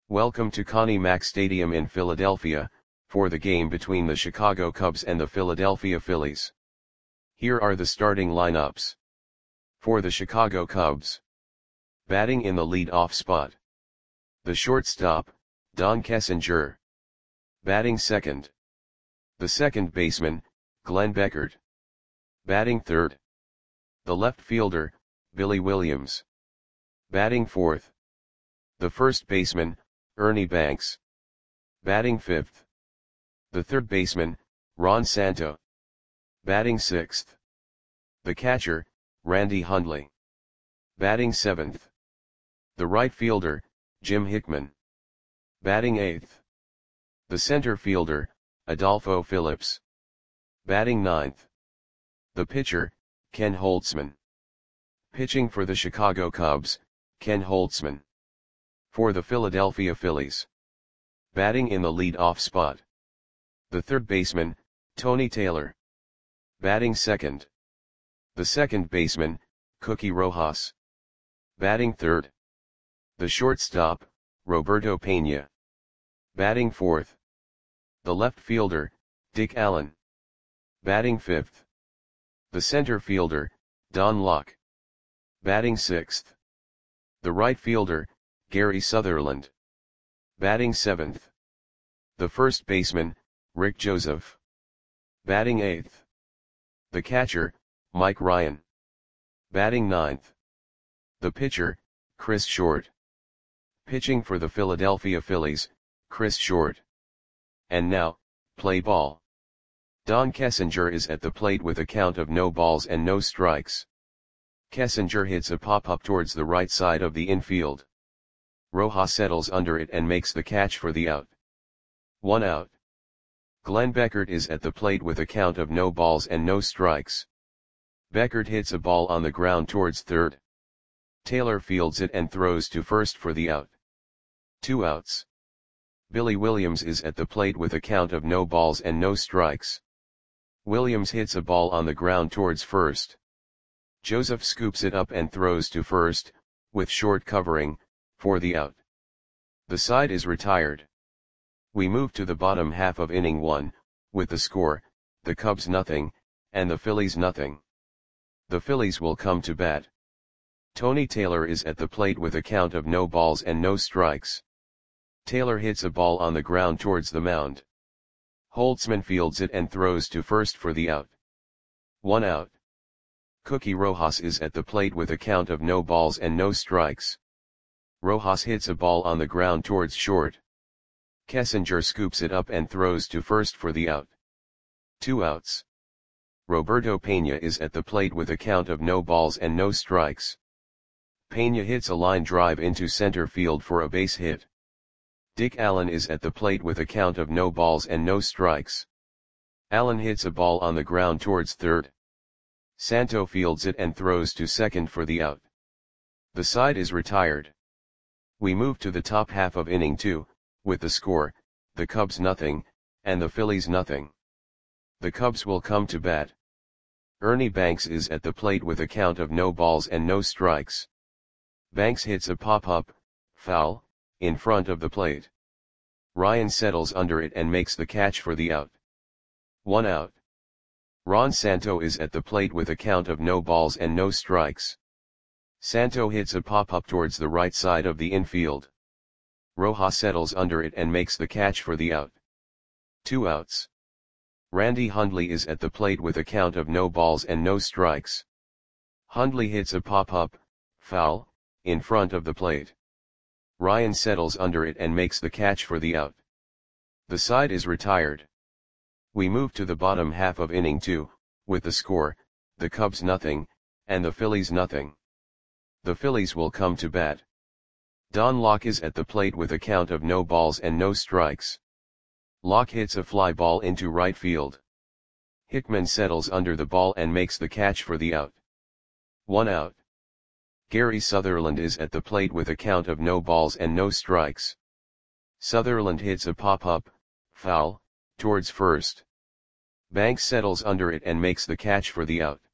Welcome to Connie Mack Stadium in Philadelphia, for the game between the Chicago Cubs and the Philadelphia Phillies. Here are the starting lineups. For the Chicago Cubs. Batting in the lead-off spot. The shortstop, Don Kessinger. Batting second. The second baseman, Glenn Beckert. Batting third. The left fielder, Billy Williams. Batting fourth. The first baseman, Ernie Banks. Batting fifth. The third baseman, Ron Santo. Batting sixth. The catcher, Randy Hundley. Batting seventh. The right fielder, Jim Hickman. Batting eighth. The center fielder, Adolfo Phillips. Batting ninth. The pitcher, Ken Holtzman. Pitching for the Chicago Cubs, Ken Holtzman. For the Philadelphia Phillies. Batting in the lead-off spot. The third baseman, Tony Taylor. Batting second. The second baseman, Cookie Rojas. Batting third. The shortstop, Roberto Pena. Batting fourth. The left fielder, Dick Allen. Batting fifth. The center fielder, Don Locke. Batting sixth. The right fielder, Gary Sutherland. Batting seventh. The first baseman, Rick Joseph. Batting eighth. The catcher, Mike Ryan. Batting ninth. The pitcher, Chris Short. Pitching for the Philadelphia Phillies, Chris Short. And now, play ball. Don Kessinger is at the plate with a count of no balls and no strikes. Kessinger hits a pop-up towards the right side of the infield. Rojas settles under it and makes the catch for the out. 1 out. Glenn Beckert is at the plate with a count of no balls and no strikes. Beckert hits a ball on the ground towards third. Taylor fields it and throws to first for the out. 2 outs. Billy Williams is at the plate with a count of no balls and no strikes. Williams hits a ball on the ground towards first. Joseph scoops it up and throws to first, with Short covering, for the out. The side is retired. We move to the bottom half of inning 1, with the score, the Cubs nothing, and the Phillies nothing. The Phillies will come to bat. Tony Taylor is at the plate with a count of no balls and no strikes. Taylor hits a ball on the ground towards the mound. Holtzman fields it and throws to first for the out. 1 out. Cookie Rojas is at the plate with a count of no balls and no strikes. Rojas hits a ball on the ground towards short. Kessinger scoops it up and throws to first for the out. 2 outs. Roberto Pena is at the plate with a count of no balls and no strikes. Pena hits a line drive into center field for a base hit. Dick Allen is at the plate with a count of no balls and no strikes. Allen hits a ball on the ground towards third. Santo fields it and throws to second for the out. The side is retired. We move to the top half of inning 2, with the score, the Cubs nothing, and the Phillies nothing. The Cubs will come to bat. Ernie Banks is at the plate with a count of no balls and no strikes. Banks hits a pop-up, foul, in front of the plate. Ryan settles under it and makes the catch for the out. 1 out. Ron Santo is at the plate with a count of no balls and no strikes. Santo hits a pop-up towards the right side of the infield. Rojas settles under it and makes the catch for the out. 2 outs. Randy Hundley is at the plate with a count of no balls and no strikes. Hundley hits a pop-up, foul, in front of the plate. Ryan settles under it and makes the catch for the out. The side is retired. We move to the bottom half of inning 2, with the score, the Cubs nothing, and the Phillies nothing. The Phillies will come to bat. Don Locke is at the plate with a count of no balls and no strikes. Locke hits a fly ball into right field. Hickman settles under the ball and makes the catch for the out. 1 out. Gary Sutherland is at the plate with a count of no balls and no strikes. Sutherland hits a pop-up, foul, towards first. Banks settles under it and makes the catch for the out.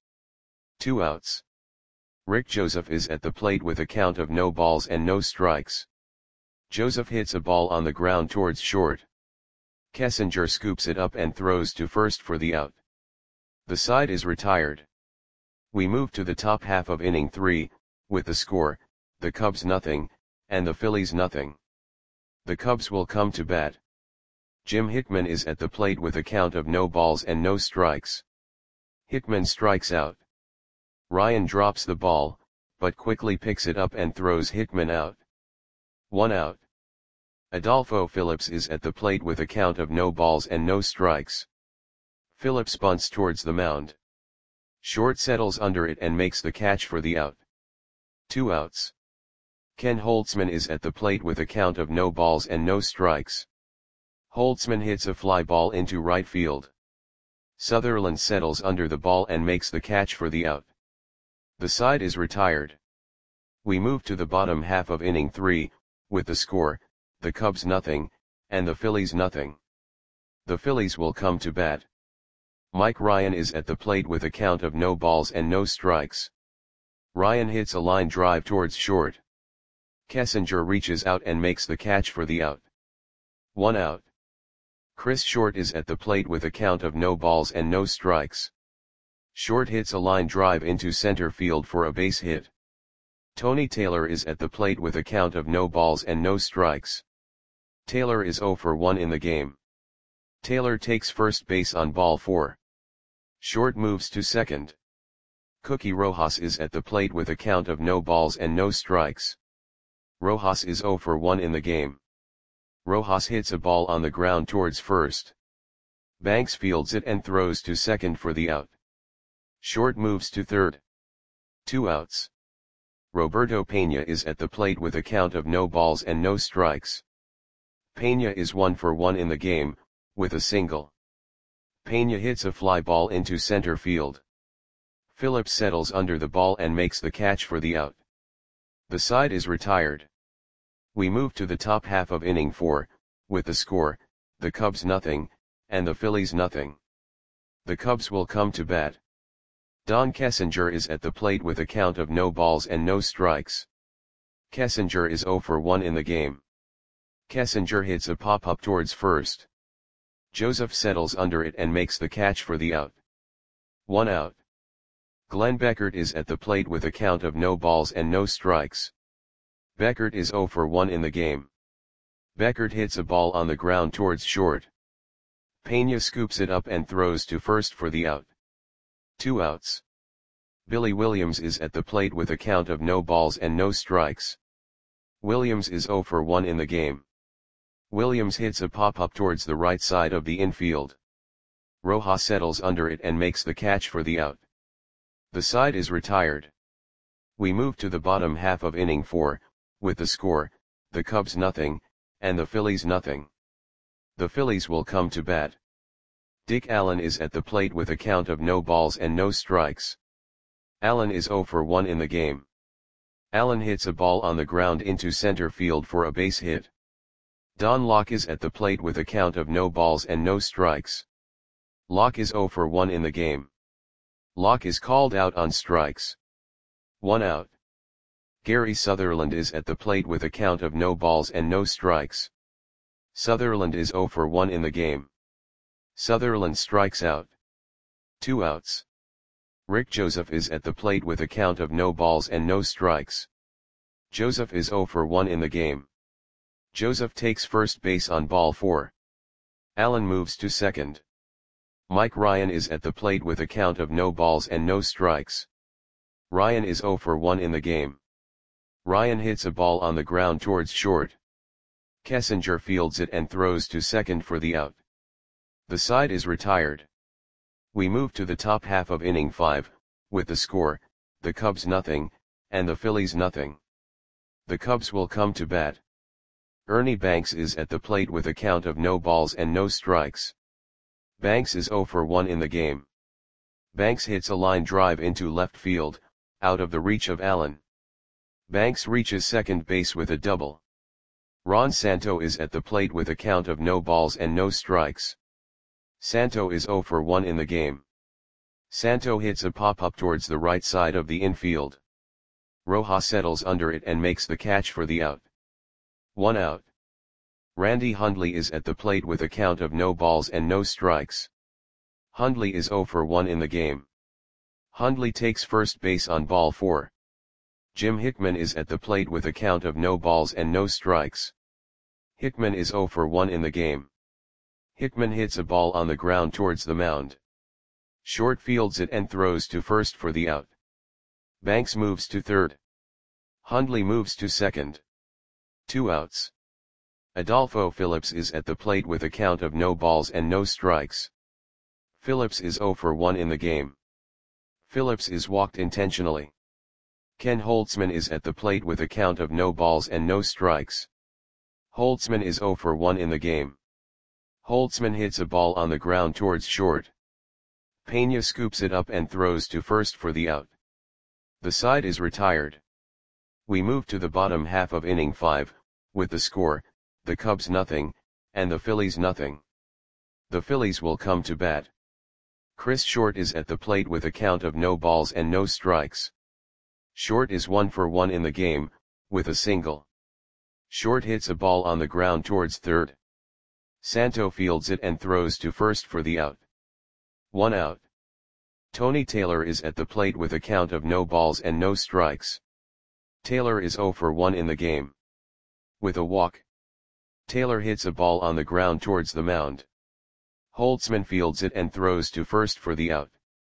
2 outs. Rick Joseph is at the plate with a count of no balls and no strikes. Joseph hits a ball on the ground towards short. Kessinger scoops it up and throws to first for the out. The side is retired. We move to the top half of inning 3, with the score, the Cubs nothing, and the Phillies nothing. The Cubs will come to bat. Jim Hickman is at the plate with a count of no balls and no strikes. Hickman strikes out. Ryan drops the ball, but quickly picks it up and throws Hickman out. 1 out. Adolfo Phillips is at the plate with a count of no balls and no strikes. Phillips bunts towards the mound. Short settles under it and makes the catch for the out. 2 outs. Ken Holtzman is at the plate with a count of no balls and no strikes. Holtzman hits a fly ball into right field. Sutherland settles under the ball and makes the catch for the out. The side is retired. We move to the bottom half of inning 3, with the score, the Cubs nothing, and the Phillies nothing. The Phillies will come to bat. Mike Ryan is at the plate with a count of no balls and no strikes. Ryan hits a line drive towards short. Kessinger reaches out and makes the catch for the out. 1 out. Chris Short is at the plate with a count of no balls and no strikes. Short hits a line drive into center field for a base hit. Tony Taylor is at the plate with a count of no balls and no strikes. Taylor is 0 for 1 in the game. Taylor takes first base on ball 4. Short moves to second. Cookie Rojas is at the plate with a count of no balls and no strikes. Rojas is 0 for 1 in the game. Rojas hits a ball on the ground towards first. Banks fields it and throws to second for the out. Short moves to third. 2 outs. Roberto Pena is at the plate with a count of no balls and no strikes. Pena is 1 for 1 in the game, with a single. Pena hits a fly ball into center field. Phillips settles under the ball and makes the catch for the out. The side is retired. We move to the top half of inning 4, with the score, the Cubs nothing, and the Phillies nothing. The Cubs will come to bat. Don Kessinger is at the plate with a count of no balls and no strikes. Kessinger is 0 for 1 in the game. Kessinger hits a pop-up towards first. Joseph settles under it and makes the catch for the out. 1 out. Glenn Beckert is at the plate with a count of no balls and no strikes. Beckert is 0 for 1 in the game. Beckert hits a ball on the ground towards short. Pena scoops it up and throws to first for the out. 2 outs. Billy Williams is at the plate with a count of no balls and no strikes. Williams is 0 for 1 in the game. Williams hits a pop-up towards the right side of the infield. Rojas settles under it and makes the catch for the out. The side is retired. We move to the bottom half of inning 4, with the score, the Cubs nothing, and the Phillies nothing. The Phillies will come to bat. Dick Allen is at the plate with a count of no balls and no strikes. Allen is 0 for 1 in the game. Allen hits a ball on the ground into center field for a base hit. Don Locke is at the plate with a count of no balls and no strikes. Locke is 0 for 1 in the game. Locke is called out on strikes. 1 out. Gary Sutherland is at the plate with a count of no balls and no strikes. Sutherland is 0 for 1 in the game. Sutherland strikes out. 2 outs. Rick Joseph is at the plate with a count of no balls and no strikes. Joseph is 0 for 1 in the game. Joseph takes first base on ball 4. Allen moves to second. Mike Ryan is at the plate with a count of no balls and no strikes. Ryan is 0 for 1 in the game. Ryan hits a ball on the ground towards short. Kessinger fields it and throws to second for the out. The side is retired. We move to the top half of inning 5, with the score, the Cubs nothing, and the Phillies nothing. The Cubs will come to bat. Ernie Banks is at the plate with a count of no balls and no strikes. Banks is 0 for 1 in the game. Banks hits a line drive into left field, out of the reach of Allen. Banks reaches second base with a double. Ron Santo is at the plate with a count of no balls and no strikes. Santo is 0 for 1 in the game. Santo hits a pop-up towards the right side of the infield. Rojas settles under it and makes the catch for the out. 1 out. Randy Hundley is at the plate with a count of no balls and no strikes. Hundley is 0 for 1 in the game. Hundley takes first base on ball 4. Jim Hickman is at the plate with a count of no balls and no strikes. Hickman is 0 for 1 in the game. Hickman hits a ball on the ground towards the mound. Short fields it and throws to first for the out. Banks moves to third. Hundley moves to second. 2 outs. Adolfo Phillips is at the plate with a count of no balls and no strikes. Phillips is 0 for 1 in the game. Phillips is walked intentionally. Ken Holtzman is at the plate with a count of no balls and no strikes. Holtzman is 0 for 1 in the game. Holtzman hits a ball on the ground towards short. Pena scoops it up and throws to first for the out. The side is retired. We move to the bottom half of inning 5, with the score, the Cubs nothing, and the Phillies nothing. The Phillies will come to bat. Chris Short is at the plate with a count of no balls and no strikes. Short is 1 for 1 in the game, with a single. Short hits a ball on the ground towards third. Santo fields it and throws to first for the out. 1 out. Tony Taylor is at the plate with a count of no balls and no strikes. Taylor is 0 for 1 in the game. With a walk, Taylor hits a ball on the ground towards the mound. Holtzman fields it and throws to first for the out.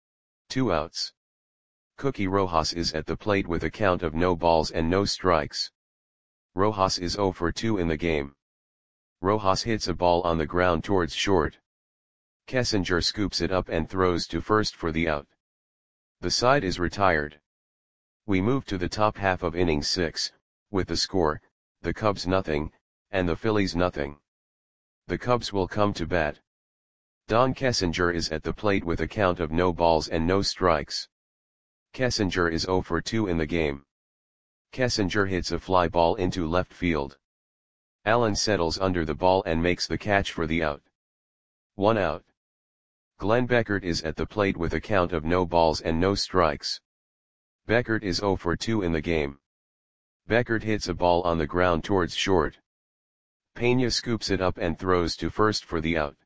2 outs. Cookie Rojas is at the plate with a count of no balls and no strikes. Rojas is 0 for 2 in the game. Rojas hits a ball on the ground towards short. Kessinger scoops it up and throws to first for the out. The side is retired. We move to the top half of inning 6, with the score, the Cubs nothing, and the Phillies nothing. The Cubs will come to bat. Don Kessinger is at the plate with a count of no balls and no strikes. Kessinger is 0 for 2 in the game. Kessinger hits a fly ball into left field. Allen settles under the ball and makes the catch for the out. 1 out. Glenn Beckert is at the plate with a count of no balls and no strikes. Beckert is 0 for 2 in the game. Beckert hits a ball on the ground towards short. Pena scoops it up and throws to first for the out.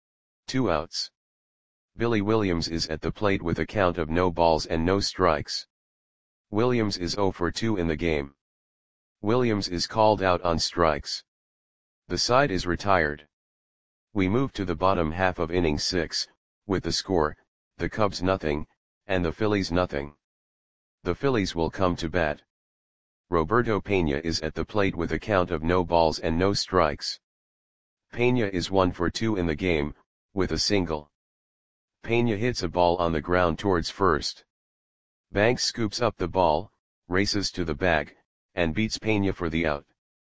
2 outs. Billy Williams is at the plate with a count of no balls and no strikes. Williams is 0 for 2 in the game. Williams is called out on strikes. The side is retired. We move to the bottom half of inning 6, with the score, the Cubs nothing, and the Phillies nothing. The Phillies will come to bat. Roberto Pena is at the plate with a count of no balls and no strikes. Pena is 1 for 2 in the game, with a single. Pena hits a ball on the ground towards first. Banks scoops up the ball, races to the bag, and beats Pena for the out.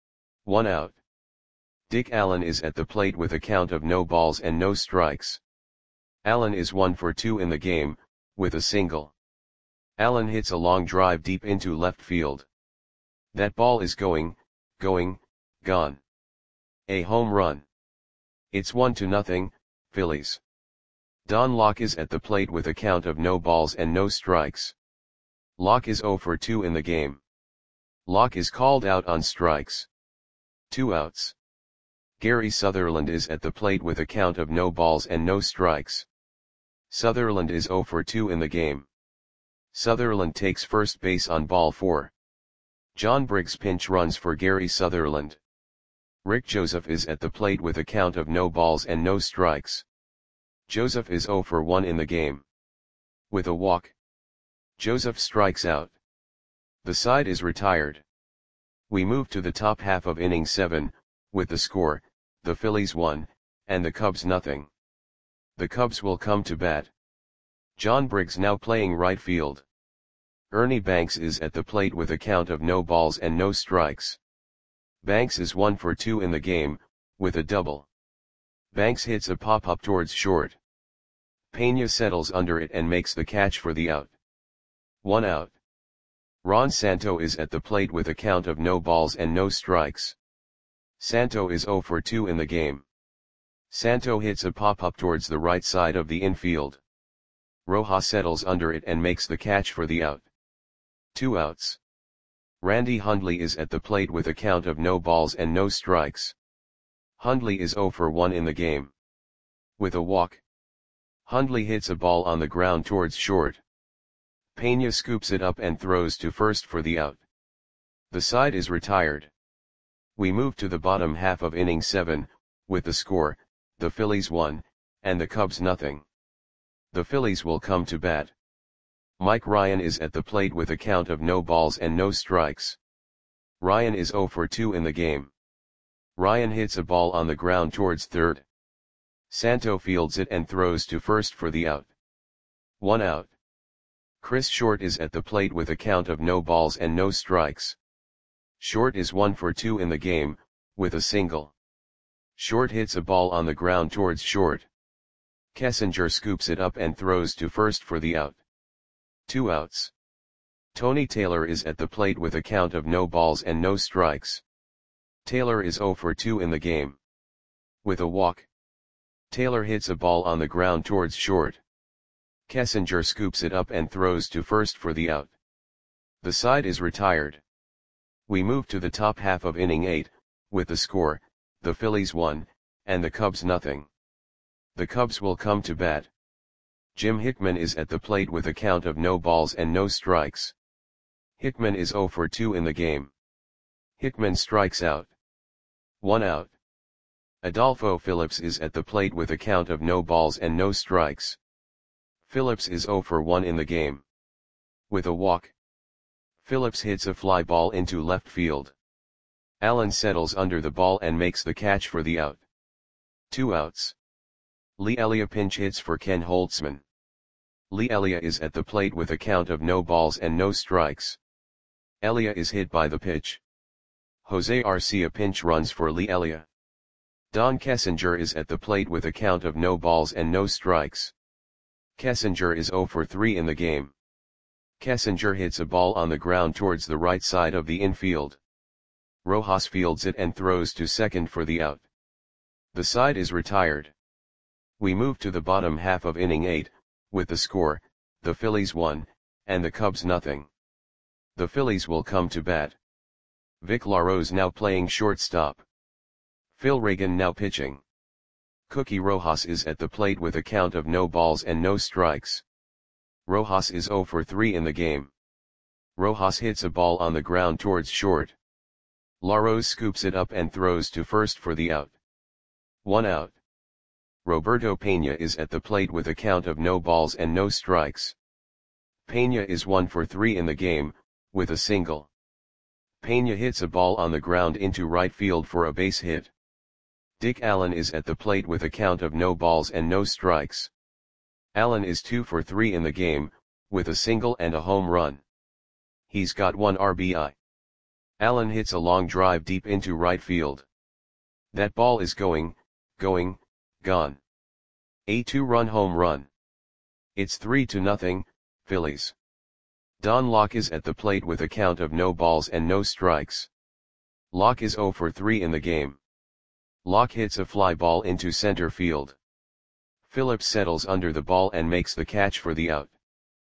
1 out. Dick Allen is at the plate with a count of no balls and no strikes. Allen is 1 for 2 in the game, with a single. Allen hits a long drive deep into left field. That ball is gone. A home run. It's 1-0, Phillies. Don Locke is at the plate with a count of no balls and no strikes. Locke is 0 for 2 in the game. Locke is called out on strikes. 2 outs. Gary Sutherland is at the plate with a count of no balls and no strikes. Sutherland is 0 for 2 in the game. Sutherland takes first base on ball 4. John Briggs pinch runs for Gary Sutherland. Rick Joseph is at the plate with a count of no balls and no strikes. Joseph is 0 for 1 in the game. With a walk, Joseph strikes out. The side is retired. We move to the top half of inning 7, with the score, the Phillies 1, and the Cubs nothing. The Cubs will come to bat. John Briggs now playing right field. Ernie Banks is at the plate with a count of no balls and no strikes. Banks is 1 for 2 in the game, with a double. Banks hits a pop-up towards short. Pena settles under it and makes the catch for the out. 1 out. Ron Santo is at the plate with a count of no balls and no strikes. Santo is 0 for 2 in the game. Santo hits a pop-up towards the right side of the infield. Rojas settles under it and makes the catch for the out. 2 outs. Randy Hundley is at the plate with a count of no balls and no strikes. Hundley is 0 for 1 in the game. With a walk. Hundley hits a ball on the ground towards short. Pena scoops it up and throws to first for the out. The side is retired. We move to the bottom half of inning 7, with the score, the Phillies 1, and the Cubs nothing. The Phillies will come to bat. Mike Ryan is at the plate with a count of no balls and no strikes. Ryan is 0 for 2 in the game. Ryan hits a ball on the ground towards third. Santo fields it and throws to first for the out. 1 out. Chris Short is at the plate with a count of no balls and no strikes. Short is 1 for 2 in the game, with a single. Short hits a ball on the ground towards short. Kessinger scoops it up and throws to first for the out. 2 outs. Tony Taylor is at the plate with a count of no balls and no strikes. Taylor is 0 for 2 in the game. With a walk. Taylor hits a ball on the ground towards short. Kessinger scoops it up and throws to first for the out. The side is retired. We move to the top half of inning 8, with the score, the Phillies 1, and the Cubs nothing. The Cubs will come to bat. Jim Hickman is at the plate with a count of no balls and no strikes. Hickman is 0 for 2 in the game. Hickman strikes out. 1 out. Adolfo Phillips is at the plate with a count of no balls and no strikes. Phillips is 0 for 1 in the game. With a walk. Phillips hits a fly ball into left field. Allen settles under the ball and makes the catch for the out. 2 outs. Lee Elia pinch hits for Ken Holtzman. Lee Elia is at the plate with a count of no balls and no strikes. Elia is hit by the pitch. Jose Arcia pinch runs for Lee Elia. Don Kessinger is at the plate with a count of no balls and no strikes. Kessinger is 0 for 3 in the game. Kessinger hits a ball on the ground towards the right side of the infield. Rojas fields it and throws to second for the out. The side is retired. We move to the bottom half of inning 8, with the score, the Phillies 1, and the Cubs nothing. The Phillies will come to bat. Vic LaRose now playing shortstop. Phil Reagan now pitching. Cookie Rojas is at the plate with a count of no balls and no strikes. Rojas is 0 for 3 in the game. Rojas hits a ball on the ground towards short. LaRose scoops it up and throws to first for the out. 1 out. Roberto Pena is at the plate with a count of no balls and no strikes. Pena is 1 for 3 in the game, with a single. Pena hits a ball on the ground into right field for a base hit. Dick Allen is at the plate with a count of no balls and no strikes. Allen is 2 for 3 in the game, with a single and a home run. He's got 1 RBI. Allen hits a long drive deep into right field. That ball is going, gone. A 2-run home run. It's 3-0, Phillies. Don Locke is at the plate with a count of no balls and no strikes. Locke is 0 for 3 in the game. Locke hits a fly ball into center field. Phillips settles under the ball and makes the catch for the out.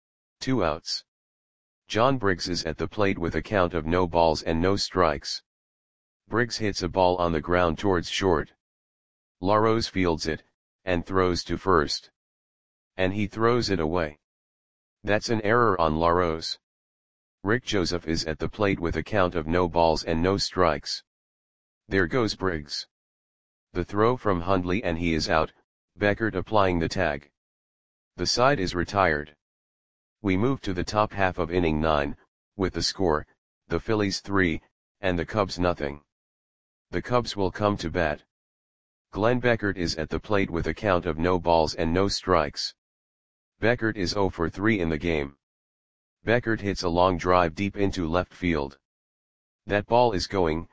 2 outs. John Briggs is at the plate with a count of no balls and no strikes. Briggs hits a ball on the ground towards short. LaRose fields it, and throws to first. And he throws it away. That's an error on LaRose. Rick Joseph is at the plate with a count of no balls and no strikes. There goes Briggs. The throw from Hundley and he is out, Beckert applying the tag. The side is retired. We move to the top half of inning 9, with the score, the Phillies 3, and the Cubs nothing. The Cubs will come to bat. Glenn Beckert is at the plate with a count of no balls and no strikes. Beckert is 0 for 3 in the game. Beckert hits a long drive deep into left field. That ball is going,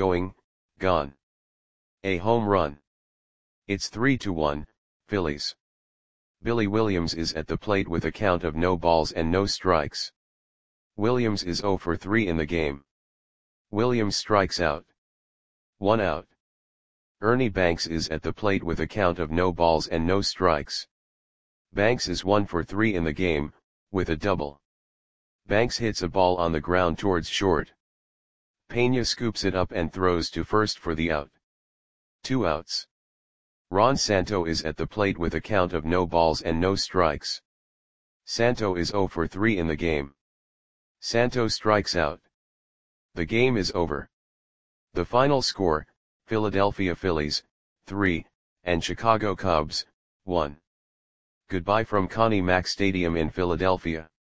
gone. A home run. It's 3-1, Phillies. Billy Williams is at the plate with a count of no balls and no strikes. Williams is 0 for 3 in the game. Williams strikes out. 1 out. Ernie Banks is at the plate with a count of no balls and no strikes. Banks is 1 for 3 in the game, with a double. Banks hits a ball on the ground towards short. Pena scoops it up and throws to first for the out. 2 outs. Ron Santo is at the plate with a count of no balls and no strikes. Santo is 0 for 3 in the game. Santo strikes out. The game is over. The final score, Philadelphia Phillies, 3, and Chicago Cubs, 1. Goodbye from Connie Mack Stadium in Philadelphia.